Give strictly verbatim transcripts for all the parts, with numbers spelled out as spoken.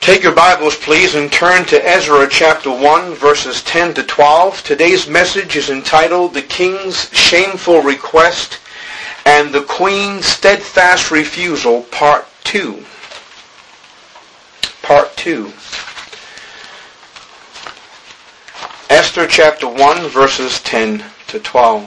Take your Bibles, please, and turn to Ezra chapter one, verses ten to twelve. Today's message is entitled, The King's Shameful Request and the Queen's Steadfast Refusal, Part two. Part two. Esther chapter one, verses ten to twelve.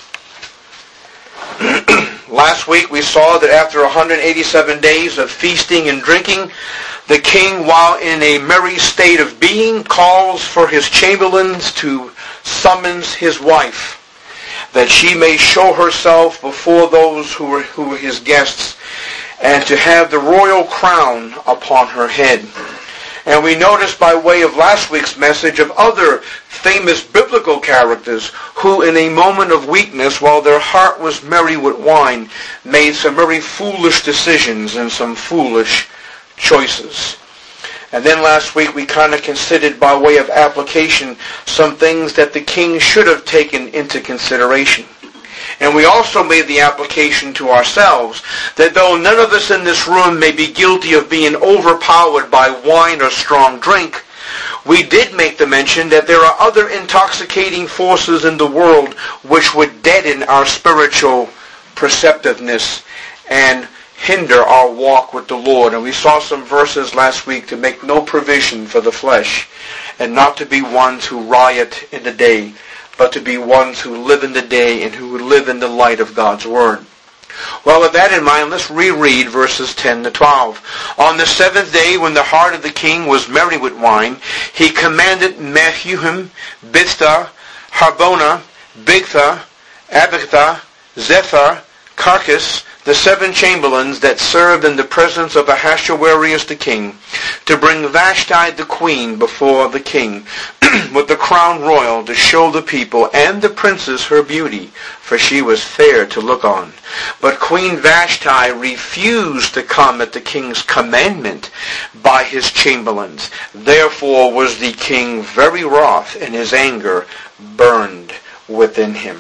Last week we saw that after one hundred eighty-seven days of feasting and drinking, the king, while in a merry state of being, calls for his chamberlains to summons his wife, that she may show herself before those who were, who were his guests, and to have the royal crown upon her head. And we noticed by way of last week's message of other famous biblical characters who in a moment of weakness, while their heart was merry with wine, made some very foolish decisions and some foolish choices. And then last week we kind of considered by way of application some things that the king should have taken into consideration. And we also made the application to ourselves that though none of us in this room may be guilty of being overpowered by wine or strong drink, we did make the mention that there are other intoxicating forces in the world which would deaden our spiritual perceptiveness and hinder our walk with the Lord. And we saw some verses last week to make no provision for the flesh and not to be ones who riot in the day, but to be ones who live in the day and who live in the light of God's Word. Well, with that in mind, let's reread verses ten to twelve. On the seventh day, when the heart of the king was merry with wine, he commanded Mehuhim, Biztha, Harbona, Bigtha, Abitha, Zethar, Carcas, the seven chamberlains that served in the presence of Ahasuerus the king, to bring Vashti the queen before the king, with the crown royal, to show the people and the princes her beauty, for she was fair to look on. But Queen Vashti refused to come at the king's commandment by his chamberlains. Therefore was the king very wroth, and his anger burned within him.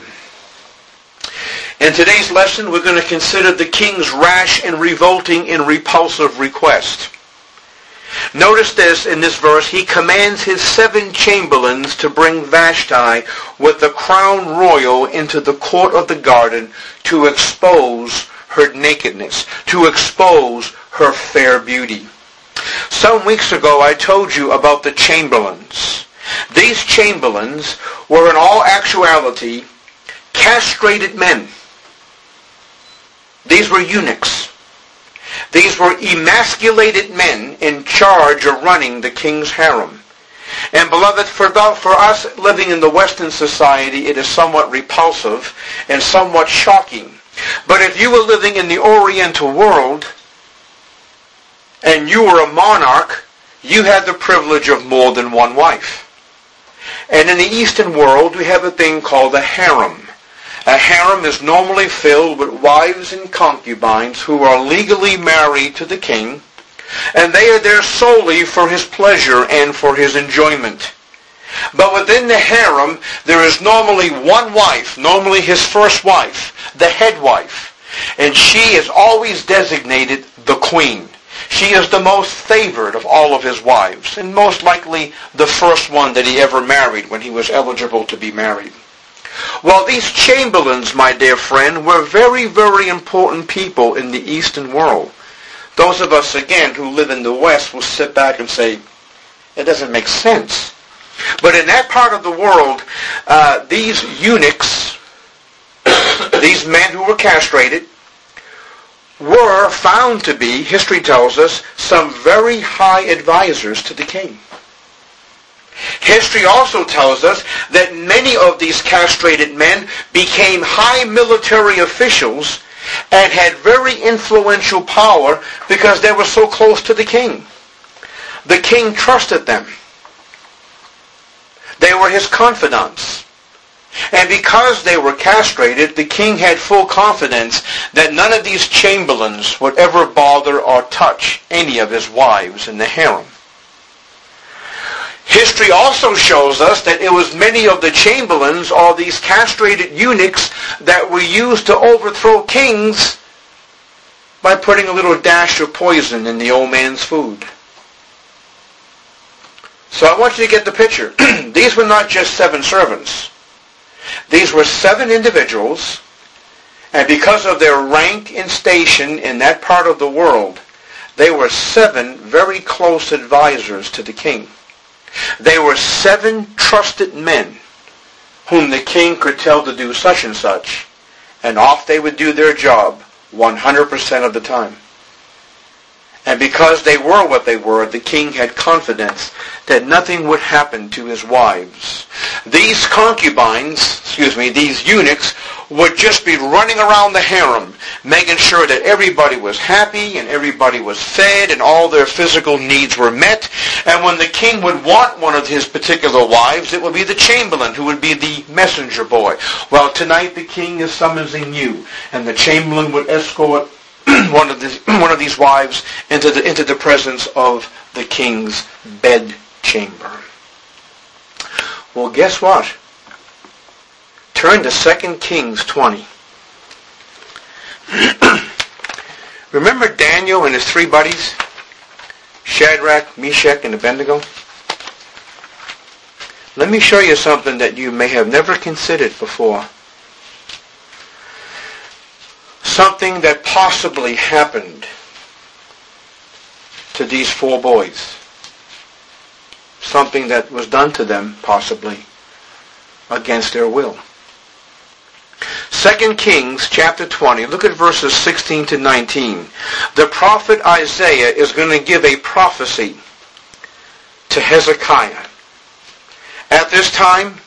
In today's lesson, we're going to consider the king's rash and revolting and repulsive request. Notice this in this verse. He commands his seven chamberlains to bring Vashti with the crown royal into the court of the garden to expose her nakedness, to expose her fair beauty. Some weeks ago, I told you about the chamberlains. These chamberlains were in all actuality castrated men. These were eunuchs. These were emasculated men in charge of running the king's harem. And beloved, for, the, for us living in the Western society, it is somewhat repulsive and somewhat shocking. But if you were living in the Oriental world and you were a monarch, you had the privilege of more than one wife. And in the Eastern world, we have a thing called a harem. A harem is normally filled with wives and concubines who are legally married to the king, and they are there solely for his pleasure and for his enjoyment. But within the harem, there is normally one wife, normally his first wife, the head wife, and she is always designated the queen. She is the most favored of all of his wives, and most likely the first one that he ever married when he was eligible to be married. Well, these chamberlains, my dear friend, were very, very important people in the Eastern world. Those of us, again, who live in the West will sit back and say, it doesn't make sense. But in that part of the world, uh, these eunuchs, these men who were castrated, were found to be, history tells us, some very high advisors to the king. History also tells us that many of these castrated men became high military officials and had very influential power because they were so close to the king. The king trusted them. They were his confidants. And because they were castrated, the king had full confidence that none of these chamberlains would ever bother or touch any of his wives in the harem. History also shows us that it was many of the chamberlains or these castrated eunuchs that were used to overthrow kings by putting a little dash of poison in the old man's food. So I want you to get the picture. These were not just seven servants. These were seven individuals, and because of their rank and station in that part of the world, they were seven very close advisors to the king. They were seven trusted men whom the king could tell to do such and such, and off they would do their job one hundred percent of the time. And because they were what they were, the king had confidence that nothing would happen to his wives. These concubines, excuse me, these eunuchs, would just be running around the harem, making sure that everybody was happy and everybody was fed and all their physical needs were met. And when the king would want one of his particular wives, it would be the chamberlain who would be the messenger boy. Well, tonight the king is summoning you, and the chamberlain would escort one of these one of these wives into the into the presence of the king's bed chamber. Well, guess what? Turn to Second Kings twenty. Remember Daniel and his three buddies? Shadrach, Meshach, and Abednego? Let me show you something that you may have never considered before. Something that possibly happened to these four boys. Something that was done to them, possibly, against their will. Second Kings chapter twenty, look at verses sixteen to nineteen. The prophet Isaiah is going to give a prophecy to Hezekiah. At this time,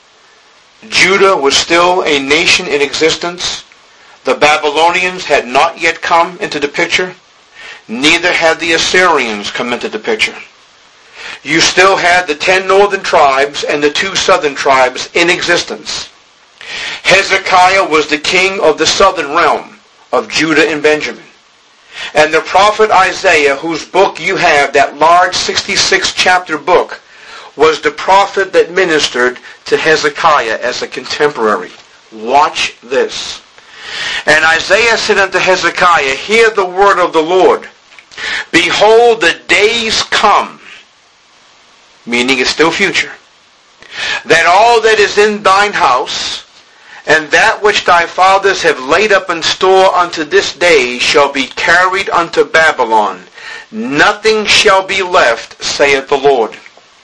Judah was still a nation in existence. The Babylonians had not yet come into the picture. Neither had the Assyrians come into the picture. You still had the ten northern tribes and the two southern tribes in existence. Hezekiah was the king of the southern realm of Judah and Benjamin. And the prophet Isaiah, whose book you have, that large sixty-six chapter book, was the prophet that ministered to Hezekiah as a contemporary. Watch this. And Isaiah said unto Hezekiah, hear the word of the Lord. Behold, the days come, meaning it's still future, that all that is in thine house, and that which thy fathers have laid up in store unto this day, shall be carried unto Babylon. Nothing shall be left, saith the Lord.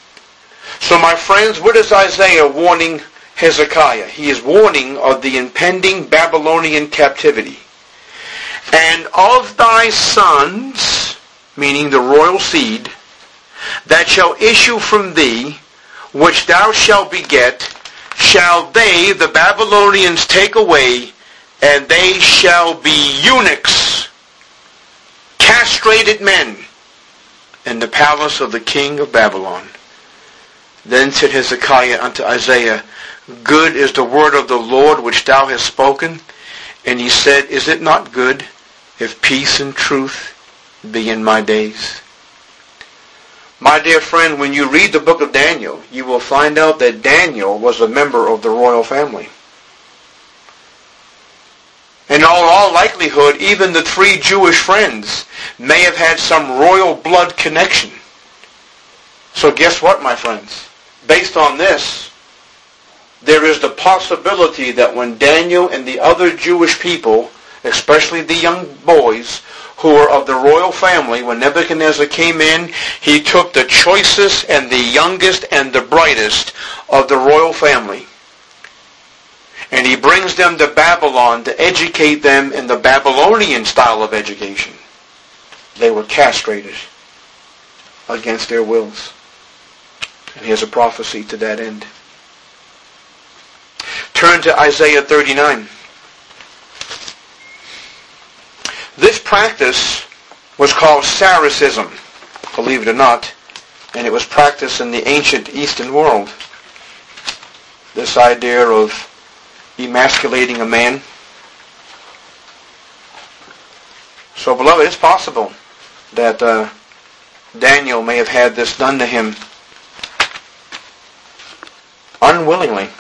So my friends, what is Isaiah warning Hezekiah? He is warning of the impending Babylonian captivity. And of thy sons, meaning the royal seed, that shall issue from thee, which thou shalt beget, shall they, the Babylonians, take away, and they shall be eunuchs, castrated men, in the palace of the king of Babylon. Then said Hezekiah unto Isaiah, good is the word of the Lord which thou hast spoken. And he said, is it not good if peace and truth be in my days? My dear friend, when you read the book of Daniel, you will find out that Daniel was a member of the royal family. In all, all likelihood, even the three Jewish friends may have had some royal blood connection. So guess what, my friends? Based on this, there is the possibility that when Daniel and the other Jewish people, especially the young boys who were of the royal family, when Nebuchadnezzar came in, he took the choicest and the youngest and the brightest of the royal family. And he brings them to Babylon to educate them in the Babylonian style of education. They were castrated against their wills. And here's a prophecy to that end. Turn to Isaiah thirty-nine. This practice was called Saracism, believe it or not, and it was practiced in the ancient Eastern world. This idea of emasculating a man. So, beloved, it's possible that uh, Daniel may have had this done to him unwillingly.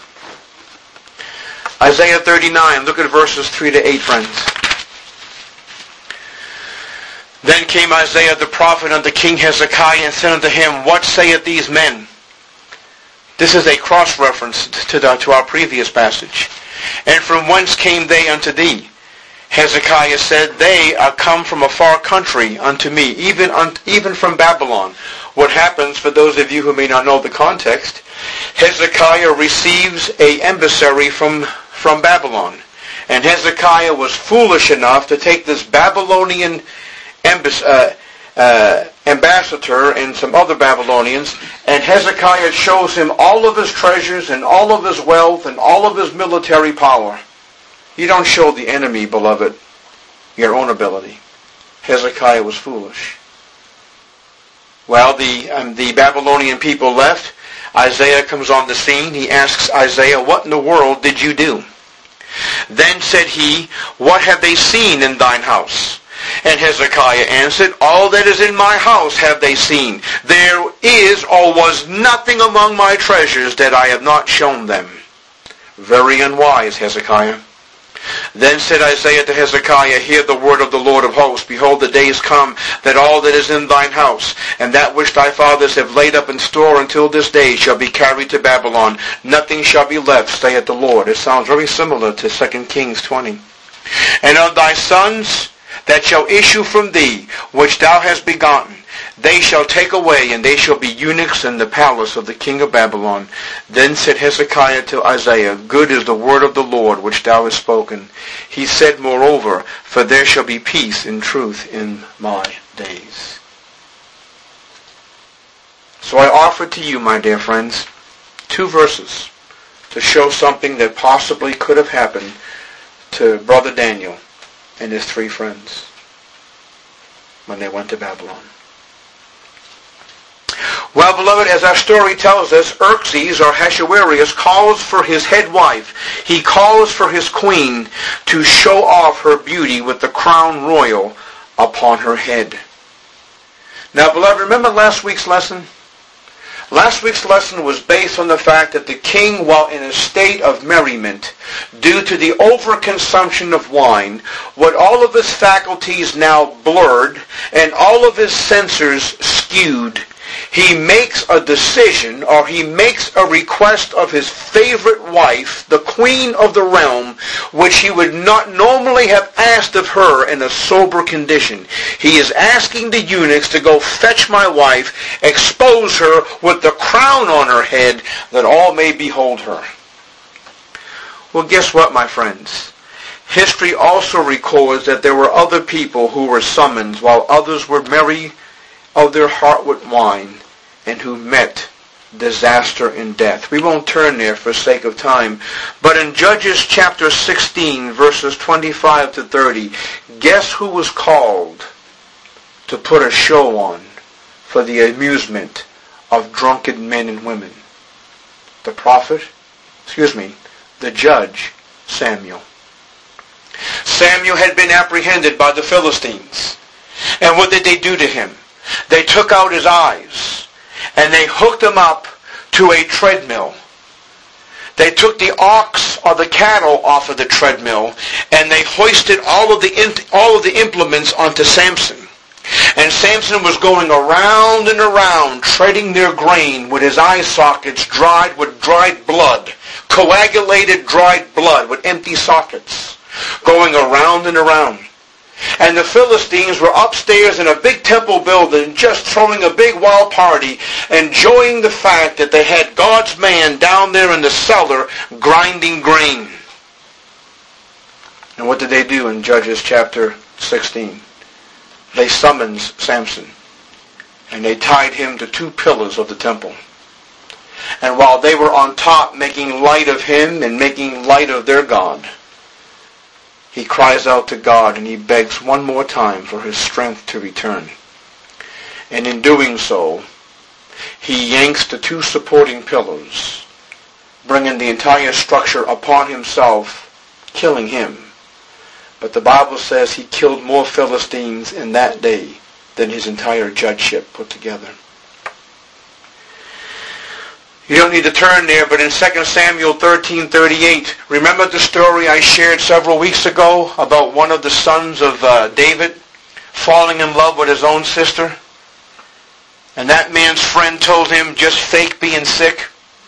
Isaiah thirty-nine, look at verses three to eight, friends. Then came Isaiah the prophet unto King Hezekiah, and said unto him, What saith these men? This is a cross-reference to, the, to our previous passage. And from whence came they unto thee? Hezekiah said, They are come from a far country unto me, even, un, even from Babylon. What happens, for those of you who may not know the context, Hezekiah receives an emissary from, from Babylon. And Hezekiah was foolish enough to take this Babylonian embass, uh, uh, ambassador and some other Babylonians, and Hezekiah shows him all of his treasures and all of his wealth and all of his military power. You don't show the enemy, beloved, your own ability. Hezekiah was foolish. Well, the, um, the Babylonian people left. Isaiah comes on the scene. He asks Isaiah, What in the world did you do? Then said he, What have they seen in thine house? And Hezekiah answered, All that is in my house have they seen. There is or was nothing among my treasures that I have not shown them. Very unwise, Hezekiah. Then said Isaiah to Hezekiah, Hear the word of the Lord of hosts. Behold, the days come that all that is in thine house, and that which thy fathers have laid up in store until this day, shall be carried to Babylon. Nothing shall be left, saith the Lord. It sounds very similar to Second Kings twenty. And of thy sons that shall issue from thee, which thou hast begotten, they shall take away, and they shall be eunuchs in the palace of the king of Babylon. Then said Hezekiah to Isaiah, Good is the word of the Lord which thou hast spoken. He said, Moreover, for there shall be peace and truth in my days. So I offer to you, my dear friends, two verses to show something that possibly could have happened to Brother Daniel and his three friends when they went to Babylon. Well, beloved, as our story tells us, Xerxes, or Ahasuerus, calls for his head wife. He calls for his queen to show off her beauty with the crown royal upon her head. Now, beloved, remember last week's lesson? Last week's lesson was based on the fact that the king, while in a state of merriment, due to the overconsumption of wine, with all of his faculties now blurred and all of his senses skewed, he makes a decision, or he makes a request of his favorite wife, the queen of the realm, which he would not normally have asked of her in a sober condition. He is asking the eunuchs to go fetch my wife, expose her with the crown on her head, that all may behold her. Well, guess what, my friends? History also records that there were other people who were summoned, while others were merry of their heart with wine, and who met disaster and death. We won't turn there for sake of time, but in Judges chapter sixteen, verses twenty-five to thirty, guess who was called to put a show on for the amusement of drunken men and women? The prophet, excuse me, the judge, Samuel. Samuel had been apprehended by the Philistines. And what did they do to him? They took out his eyes and they hooked him up to a treadmill. They took the ox or the cattle off of the treadmill and they hoisted all of the all of the implements onto Samson. And Samson was going around and around, treading their grain with his eye sockets dried with dried blood, coagulated dried blood with empty sockets, going around and around. And the Philistines were upstairs in a big temple building, just throwing a big wild party, enjoying the fact that they had God's man down there in the cellar grinding grain. And what did they do in Judges chapter sixteen? They summoned Samson, and they tied him to two pillars of the temple. And while they were on top making light of him and making light of their God, he cries out to God and he begs one more time for his strength to return. And in doing so, he yanks the two supporting pillars, bringing the entire structure upon himself, killing him. But the Bible says he killed more Philistines in that day than his entire judgeship put together. You don't need to turn there, but in Second Samuel thirteen thirty-eight, remember the story I shared several weeks ago about one of the sons of uh, David falling in love with his own sister, and that man's friend told him, just fake being sick,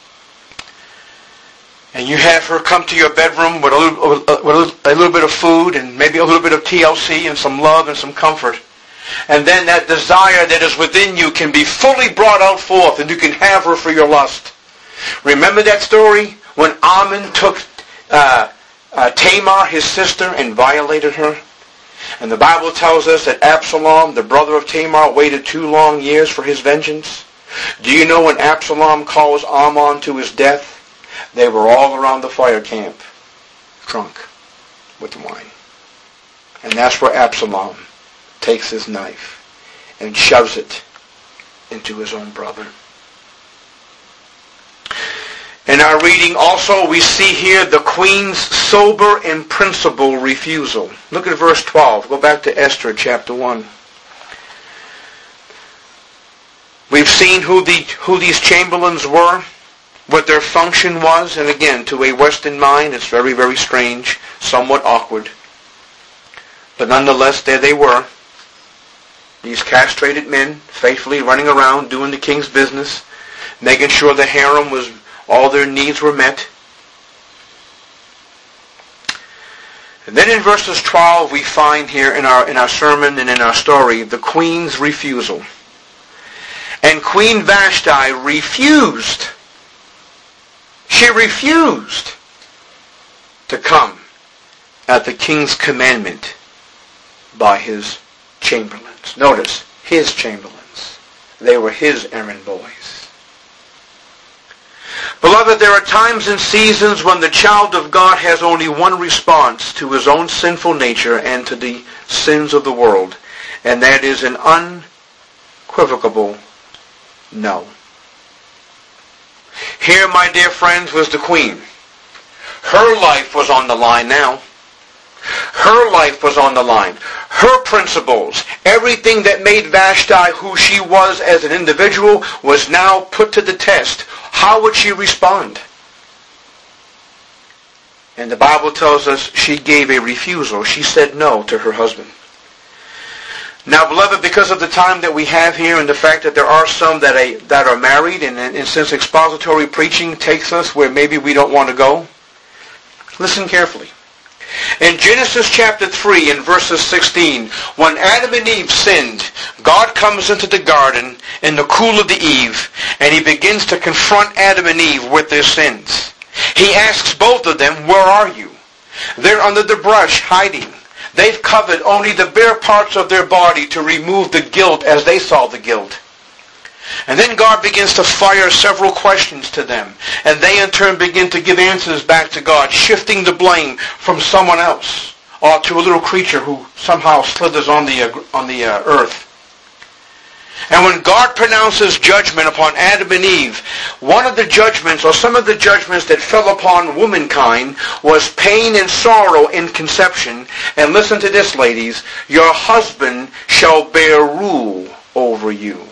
and you have her come to your bedroom with a little, with a little bit of food and maybe a little bit of T L C and some love and some comfort, and then that desire that is within you can be fully brought out forth and you can have her for your lust. Remember that story when Ammon took uh, uh, Tamar, his sister, and violated her? And the Bible tells us that Absalom, the brother of Tamar, waited two long years for his vengeance. Do you know when Absalom caused Ammon to his death? They were all around the fire camp, drunk with wine. And that's where Absalom takes his knife and shoves it into his own brother. In our reading also we see here the queen's sober and principled refusal. Look at verse twelve. Go back to Esther chapter one. We've seen who the who these chamberlains were, what their function was, and again, to a Western mind, it's very, very strange, somewhat awkward. But nonetheless, there they were. These castrated men, faithfully running around, doing the king's business, making sure the harem was, all their needs were met. And then in verses twelve, we find here in our in our sermon and in our story, the queen's refusal. And Queen Vashti refused. She refused to come at the king's commandment by his chamberlains. Notice, his chamberlains. They were his errand boys. Beloved, there are times and seasons when the child of God has only one response to his own sinful nature and to the sins of the world, and that is an unequivocal no. Here, my dear friends, was the queen. Her life was on the line now. Her life was on the line. Her principles, everything that made Vashti who she was as an individual, was now put to the test. How would she respond? And the Bible tells us she gave a refusal. She said no to her husband. Now, beloved, because of the time that we have here and the fact that there are some that, a, that are married, and, and since expository preaching takes us where maybe we don't want to go, listen carefully. In Genesis chapter three and verses sixteen, when Adam and Eve sinned, God comes into the garden in the cool of the eve, and he begins to confront Adam and Eve with their sins. He asks both of them, where are you? They're under the brush, hiding. They've covered only the bare parts of their body to remove the guilt as they saw the guilt. And then God begins to fire several questions to them. And they in turn begin to give answers back to God, shifting the blame from someone else or to a little creature who somehow slithers on the, on the uh, earth. And when God pronounces judgment upon Adam and Eve, one of the judgments, or some of the judgments that fell upon womankind, was pain and sorrow in conception. And listen to this, ladies. Your husband shall bear rule over you.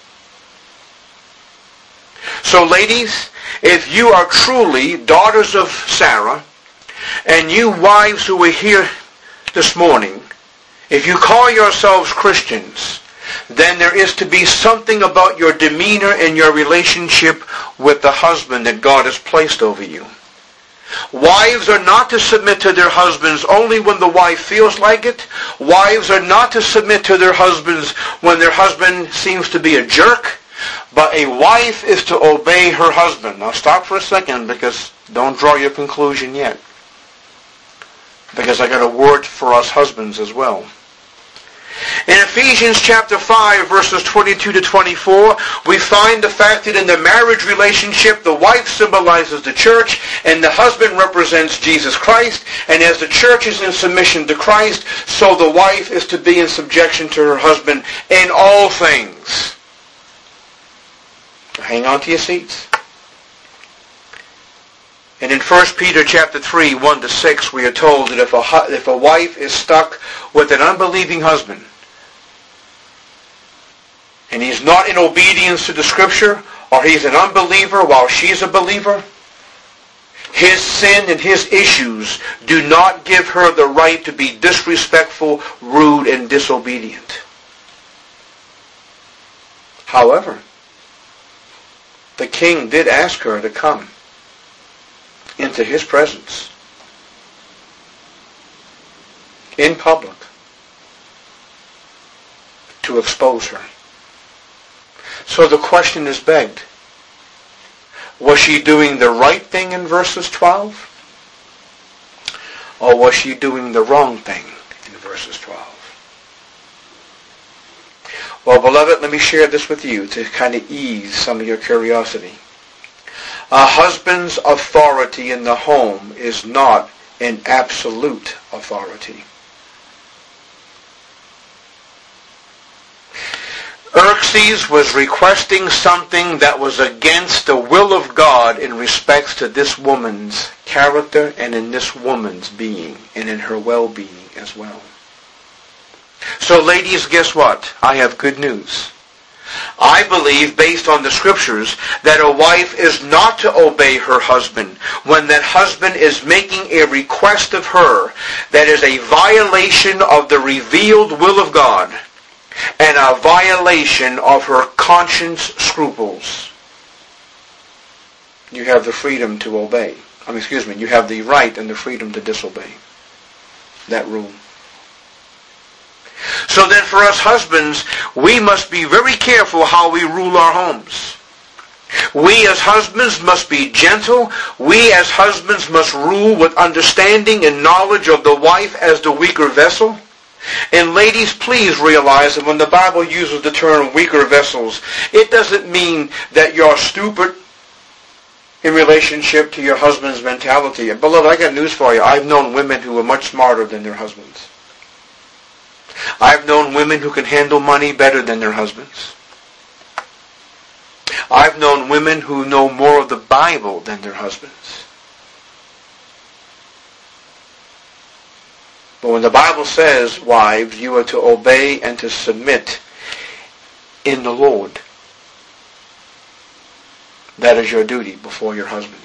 So, ladies, if you are truly daughters of Sarah, and you wives who are here this morning, if you call yourselves Christians, then there is to be something about your demeanor and your relationship with the husband that God has placed over you. Wives are not to submit to their husbands only when the wife feels like it. Wives are not to submit to their husbands when their husband seems to be a jerk. But a wife is to obey her husband. Now stop for a second, because don't draw your conclusion yet. Because I got a word for us husbands as well. In Ephesians chapter five, verses twenty-two to twenty-four, we find the fact that in the marriage relationship, the wife symbolizes the church, and the husband represents Jesus Christ. And as the church is in submission to Christ, so the wife is to be in subjection to her husband in all things. Hang on to your seats. And in First Peter chapter three, one to six, we are told that if a, if a wife is stuck with an unbelieving husband, and he's not in obedience to the Scripture, or he's an unbeliever while she's a believer, his sin and his issues do not give her the right to be disrespectful, rude, and disobedient. However, the king did ask her to come into his presence in public to expose her. So the question is begged. Was she doing the right thing in verses twelve? Or was she doing the wrong thing in verses twelve? Well, beloved, let me share this with you to kind of ease some of your curiosity. A husband's authority in the home is not an absolute authority. Xerxes was requesting something that was against the will of God in respects to this woman's character and in this woman's being and in her well-being as well. So ladies, guess what? I have good news. I believe, based on the scriptures, that a wife is not to obey her husband when that husband is making a request of her that is a violation of the revealed will of God and a violation of her conscience scruples. You have the freedom to obey. I mean, excuse me, you have the right and the freedom to disobey that rule. So then for us husbands, we must be very careful how we rule our homes. We as husbands must be gentle. We as husbands must rule with understanding and knowledge of the wife as the weaker vessel. And ladies, please realize that when the Bible uses the term weaker vessels, it doesn't mean that you're stupid in relationship to your husband's mentality. Beloved, I got news for you. I've known women who are much smarter than their husbands. I've known women who can handle money better than their husbands. I've known women who know more of the Bible than their husbands. But when the Bible says, wives, you are to obey and to submit in the Lord, that is your duty before your husband.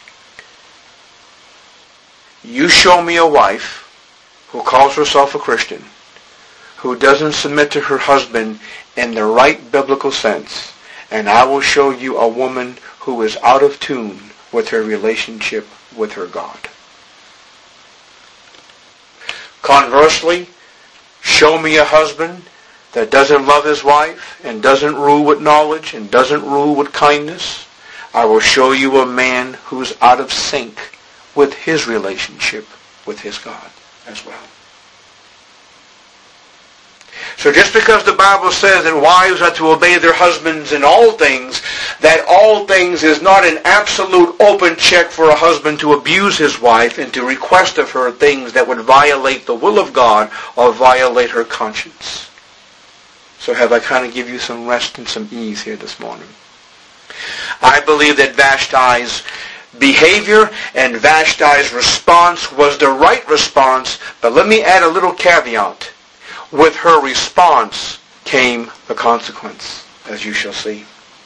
You show me a wife who calls herself a Christian, who doesn't submit to her husband in the right biblical sense, and I will show you a woman who is out of tune with her relationship with her God. Conversely, show me a husband that doesn't love his wife and doesn't rule with knowledge and doesn't rule with kindness. I will show you a man who's out of sync with his relationship with his God as well. So just because the Bible says that wives are to obey their husbands in all things, that all things is not an absolute open check for a husband to abuse his wife and to request of her things that would violate the will of God or violate her conscience. So have I kind of give you some rest and some ease here this morning? I believe that Vashti's behavior and Vashti's response was the right response, but let me add a little caveat. With her response came the consequence, as you shall see.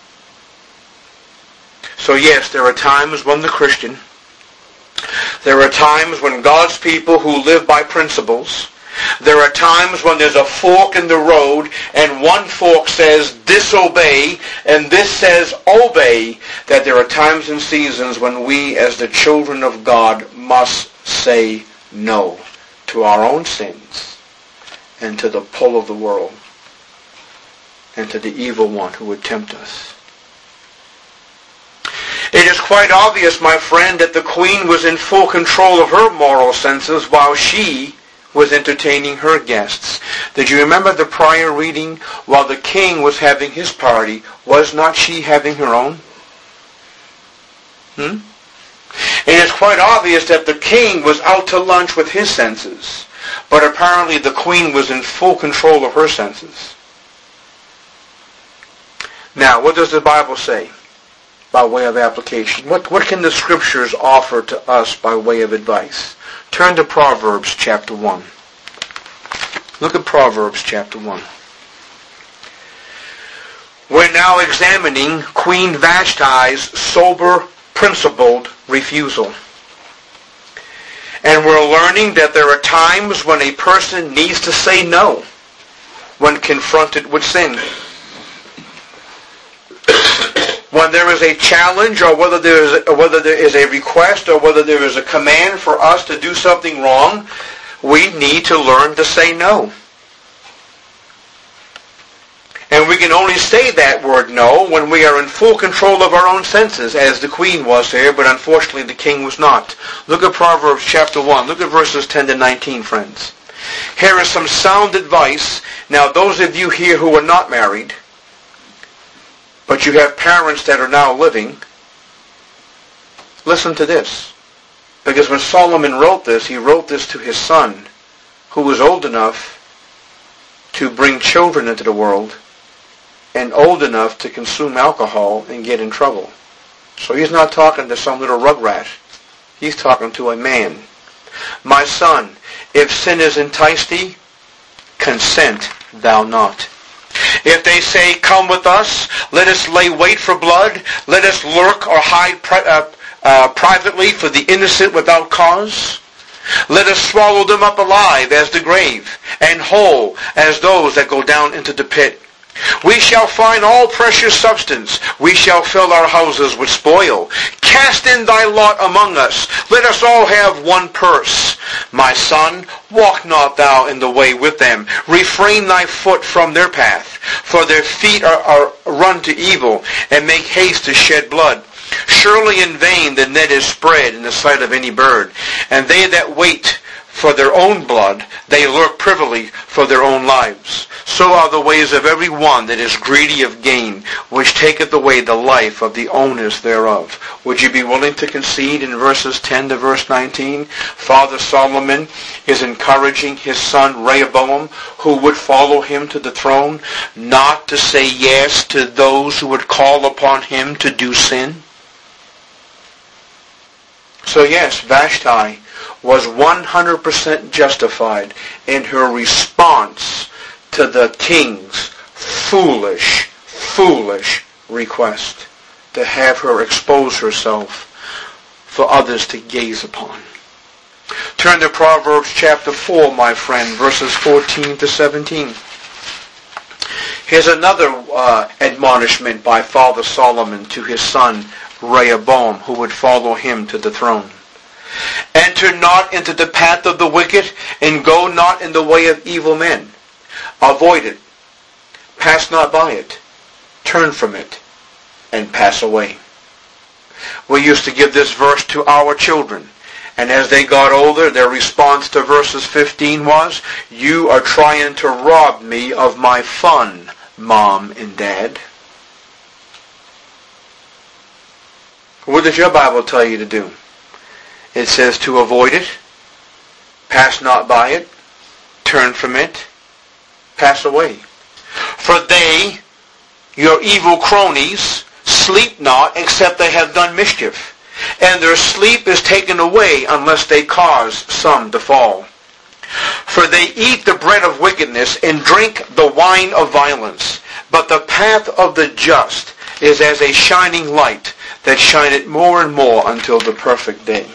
So yes, there are times when the Christian, there are times when God's people who live by principles, there are times when there's a fork in the road and one fork says disobey and this says obey, that there are times and seasons when we as the children of God must say no to our own sins and to the pull of the world and to the evil one who would tempt us. It is quite obvious, my friend, that the queen was in full control of her moral senses while she was entertaining her guests. Did you remember the prior reading? While the king was having his party, was not she having her own? Hmm? It is quite obvious that the king was out to lunch with his senses, but apparently the queen was in full control of her senses. Now, what does the Bible say by way of application? What, what can the scriptures offer to us by way of advice? Turn to Proverbs chapter one. Look at Proverbs chapter one. We're now examining Queen Vashti's sober, principled refusal. And we're learning that there are times when a person needs to say no when confronted with sin. When there is a challenge, or whether there is or whether there is a request, or whether there is a command for us to do something wrong, we need to learn to say no. And we can only say that word no when we are in full control of our own senses, as the queen was here, but unfortunately the king was not. Look at Proverbs chapter one. Look at verses ten to nineteen, friends. Here is some sound advice. Now, those of you here who are not married, but you have parents that are now living, listen to this. Because when Solomon wrote this, he wrote this to his son, who was old enough to bring children into the world, and old enough to consume alcohol and get in trouble. So he's not talking to some little rugrat. He's talking to a man. My son, if sin has enticed thee, consent thou not. If they say, come with us, let us lay wait for blood, let us lurk or hide pri- uh, uh, privately for the innocent without cause, let us swallow them up alive as the grave, and whole as those that go down into the pit. We shall find all precious substance. We shall fill our houses with spoil. Cast in thy lot among us. Let us all have one purse. My son, walk not thou in the way with them. Refrain thy foot from their path. For their feet are, are run to evil, and make haste to shed blood. Surely in vain the net is spread in the sight of any bird. And they that wait for their own blood, they lurk privily for their own lives. So are the ways of every one that is greedy of gain, which taketh away the life of the owners thereof. Would you be willing to concede in verses ten to verse nineteen? Father Solomon is encouraging his son Rehoboam, who would follow him to the throne, not to say yes to those who would call upon him to do sin. So yes, Vashti was one hundred percent justified in her response to the king's foolish, foolish request to have her expose herself for others to gaze upon. Turn to Proverbs chapter four, my friend, verses fourteen to seventeen. Here's another uh, admonishment by Father Solomon to his son Rehoboam, who would follow him to the throne. Enter not into the path of the wicked, and go not in the way of evil men. Avoid it. Pass not by it. Turn from it, and pass away. We used to give this verse to our children, and as they got older, their response to verses fifteen was, you are trying to rob me of my fun, Mom and Dad. What does your Bible tell you to do? It says to avoid it, pass not by it, turn from it, pass away. For they, your evil cronies, sleep not except they have done mischief, and their sleep is taken away unless they cause some to fall. For they eat the bread of wickedness and drink the wine of violence, but the path of the just is as a shining light that shineth more and more until the perfect day.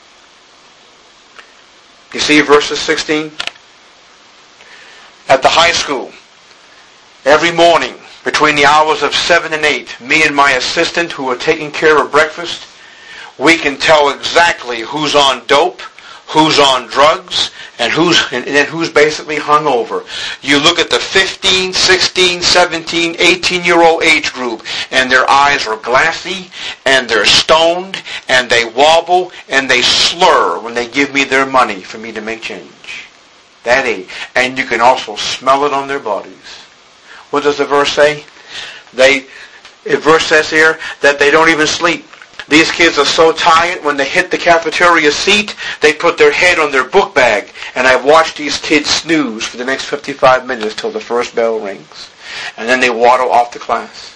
You see verses sixteen? At the high school, every morning between the hours of seven and eight, me and my assistant who are taking care of breakfast, we can tell exactly who's on dope, who's on drugs, and who's and, and who's basically hung over. You look at the fifteen, sixteen, seventeen, eighteen-year-old age group, and their eyes are glassy, and they're stoned, and they wobble, and they slur when they give me their money for me to make change. That age. And you can also smell it on their bodies. What does the verse say? They, the verse says here that they don't even sleep. These kids are so tired, when they hit the cafeteria seat, they put their head on their book bag. And I've watched these kids snooze for the next fifty-five minutes till the first bell rings. And then they waddle off to class.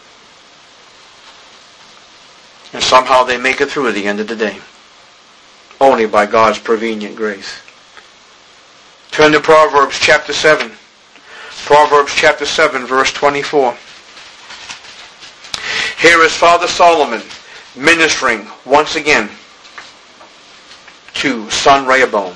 And somehow they make it through at the end of the day. Only by God's prevenient grace. Turn to Proverbs chapter seven. Proverbs chapter seven, verse twenty-four. Here is Father Solomon ministering once again to son Rehoboam.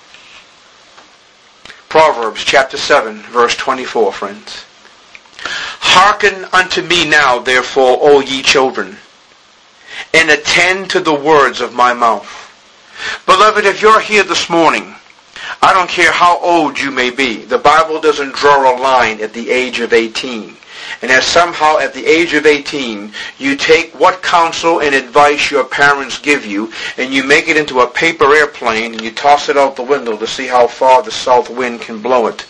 Proverbs chapter seven, verse twenty-four, friends. Hearken unto me now, therefore, O ye children, and attend to the words of my mouth. Beloved, if you're here this morning, I don't care how old you may be. The Bible doesn't draw a line at the age of eighteen. And as somehow at the age of eighteen, you take what counsel and advice your parents give you, and you make it into a paper airplane, and you toss it out the window to see how far the south wind can blow it.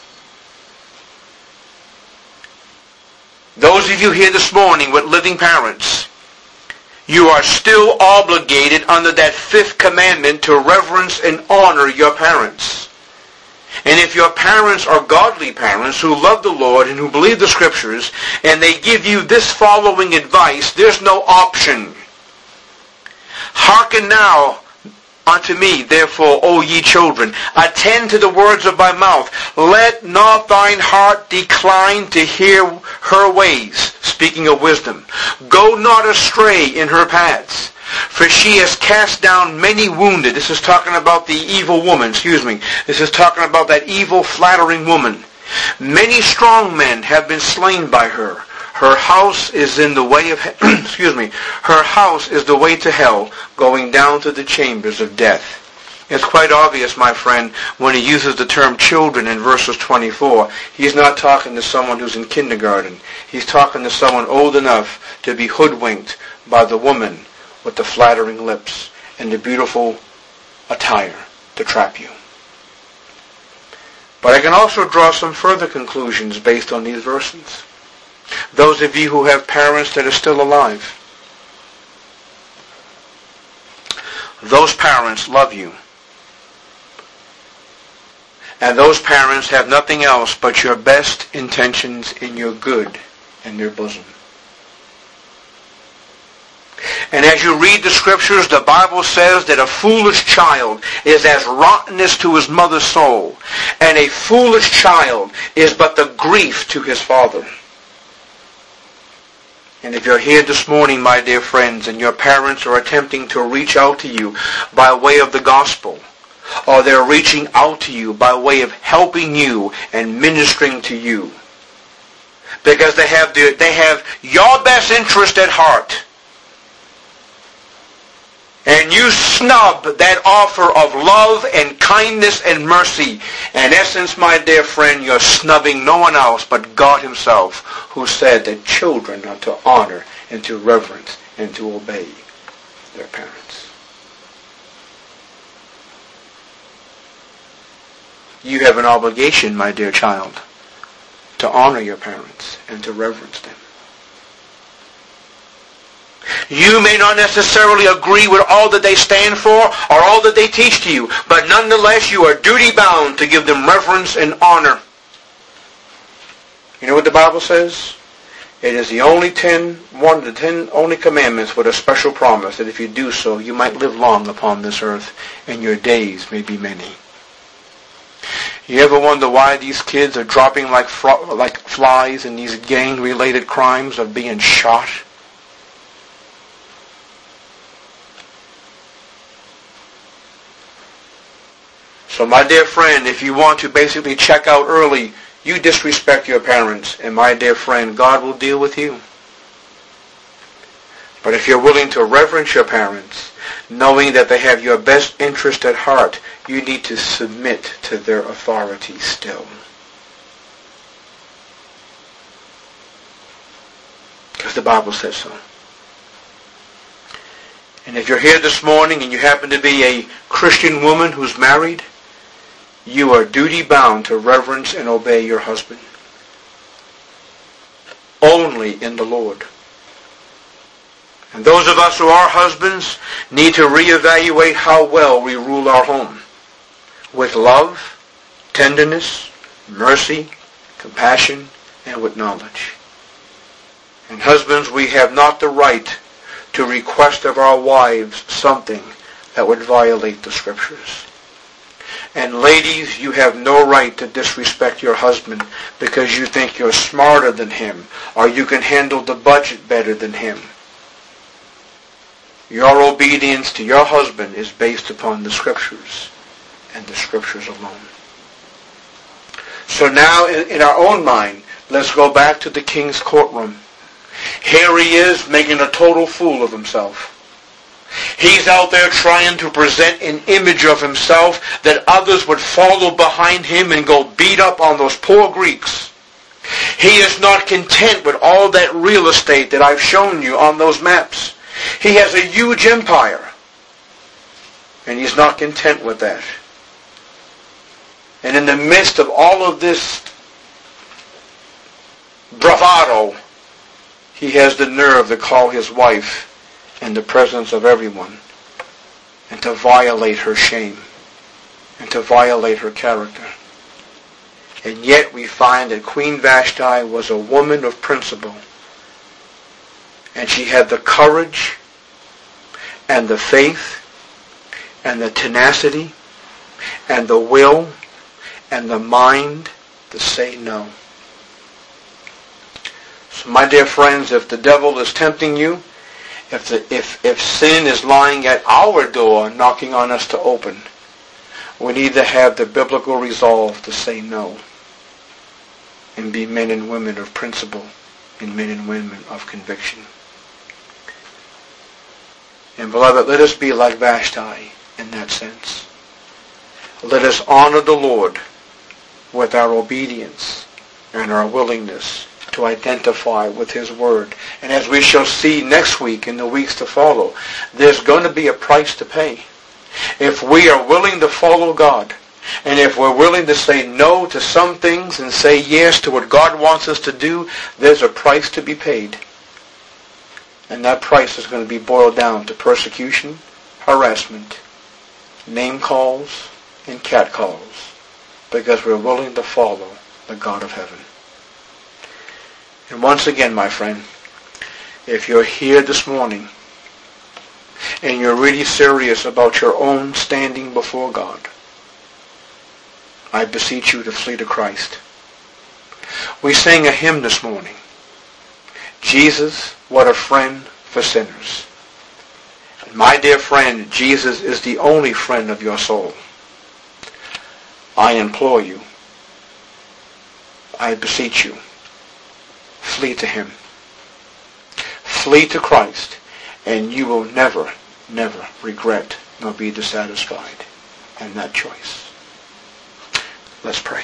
Those of you here this morning with living parents, you are still obligated under that fifth commandment to reverence and honor your parents. And if your parents are godly parents who love the Lord and who believe the Scriptures, and they give you this following advice, there's no option. Hearken now unto me, therefore, O ye children. Attend to the words of my mouth. Let not thine heart decline to hear her ways, speaking of wisdom. Go not astray in her paths. For she has cast down many wounded. This is talking about the evil woman, excuse me. This is talking about that evil, flattering woman. Many strong men have been slain by her. Her house is in the way of, excuse me, her house is the way to hell, going down to the chambers of death. It's quite obvious, my friend, when he uses the term children in verses twenty-four, he's not talking to someone who's in kindergarten. He's talking to someone old enough to be hoodwinked by the woman with the flattering lips and the beautiful attire to trap you. But I can also draw some further conclusions based on these verses. Those of you who have parents that are still alive, those parents love you. And those parents have nothing else but your best intentions in your good in their bosom. And as you read the Scriptures, the Bible says that a foolish child is as rottenness to his mother's soul, and a foolish child is but the grief to his father. And if you're here this morning, my dear friends, and your parents are attempting to reach out to you by way of the gospel, or they're reaching out to you by way of helping you and ministering to you, because they have the, they have your best interest at heart, and you snub that offer of love and kindness and mercy, in essence, my dear friend, you're snubbing no one else but God Himself, who said that children are to honor and to reverence and to obey their parents. You have an obligation, my dear child, to honor your parents and to reverence them. You may not necessarily agree with all that they stand for or all that they teach to you, but nonetheless you are duty-bound to give them reverence and honor. You know what the Bible says? It is the only ten, one of the ten only commandments with a special promise that if you do so, you might live long upon this earth, and your days may be many. You ever wonder why these kids are dropping like fro- like flies in these gang-related crimes of being shot? So my dear friend, if you want to basically check out early, you disrespect your parents, and my dear friend, God will deal with you. But if you're willing to reverence your parents, knowing that they have your best interest at heart, you need to submit to their authority still. Because the Bible says so. And if you're here this morning and you happen to be a Christian woman who's married, you are duty-bound to reverence and obey your husband. Only in the Lord. And those of us who are husbands need to reevaluate how well we rule our home. With love, tenderness, mercy, compassion, and with knowledge. And husbands, we have not the right to request of our wives something that would violate the Scriptures. And ladies, you have no right to disrespect your husband because you think you're smarter than him or you can handle the budget better than him. Your obedience to your husband is based upon the Scriptures and the Scriptures alone. So now, in, in our own mind, let's go back to the king's courtroom. Here he is making a total fool of himself. He's out there trying to present an image of himself that others would follow behind him and go beat up on those poor Greeks. He is not content with all that real estate that I've shown you on those maps. He has a huge empire. And he's not content with that. And in the midst of all of this bravado, he has the nerve to call his wife in the presence of everyone and to violate her shame and to violate her character. And yet we find that Queen Vashti was a woman of principle. And she had the courage and the faith and the tenacity and the will and the mind to say no. So my dear friends, if the devil is tempting you, if, the, if, if sin is lying at our door knocking on us to open, we need to have the biblical resolve to say no and be men and women of principle and men and women of conviction. And beloved, let us be like Vashti in that sense. Let us honor the Lord with our obedience and our willingness to identify with His Word. And as we shall see next week and the weeks to follow, there's going to be a price to pay. If we are willing to follow God, and if we're willing to say no to some things and say yes to what God wants us to do, there's a price to be paid. And that price is going to be boiled down to persecution, harassment, name calls, and cat calls, because we're willing to follow the God of heaven. And once again, my friend, if you're here this morning and you're really serious about your own standing before God, I beseech you to flee to Christ. We sang a hymn this morning. Jesus, what a friend for sinners. And my dear friend, Jesus is the only friend of your soul. I implore you, I beseech you, flee to Him. Flee to Christ, and you will never, never regret nor be dissatisfied in that choice. Let's pray.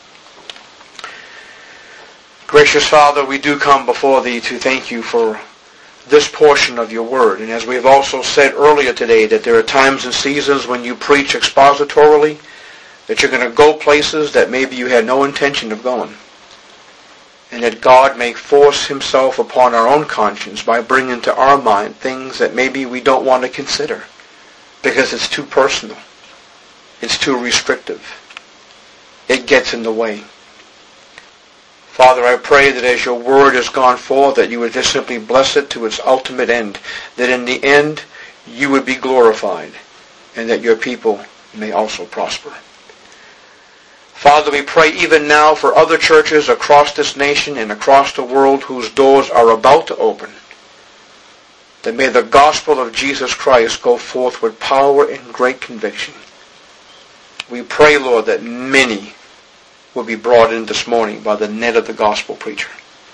Gracious Father, we do come before Thee to thank You for this portion of Your Word. And as we have also said earlier today, that there are times and seasons when You preach expositorily, that You're going to go places that maybe You had no intention of going. And that God may force Himself upon our own conscience by bringing to our mind things that maybe we don't want to consider because it's too personal. It's too restrictive. It gets in the way. Father, I pray that as Your Word has gone forth, that You would just simply bless it to its ultimate end, that in the end You would be glorified, and that Your people may also prosper. Father, we pray even now for other churches across this nation and across the world whose doors are about to open, that may the gospel of Jesus Christ go forth with power and great conviction. We pray, Lord, that many will be brought in this morning by the net of the gospel preacher.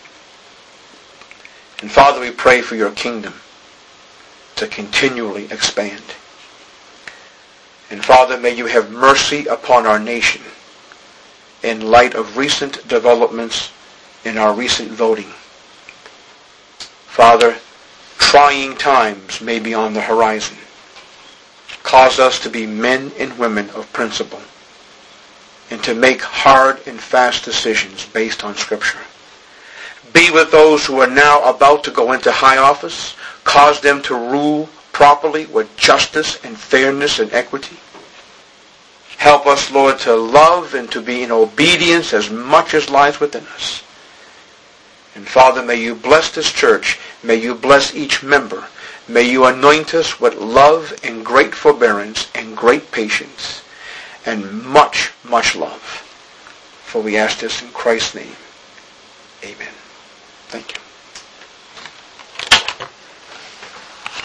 And Father, we pray for Your kingdom to continually expand. And Father, may You have mercy upon our nation in light of recent developments in our recent voting. Father, trying times may be on the horizon. Cause us to be men and women of principle and to make hard and fast decisions based on Scripture. Be with those who are now about to go into high office. Cause them to rule properly with justice and fairness and equity. Help us, Lord, to love and to be in obedience as much as lies within us. And Father, may You bless this church. May You bless each member. May You anoint us with love and great forbearance and great patience and much, much love. For we ask this in Christ's name. Amen. Thank you.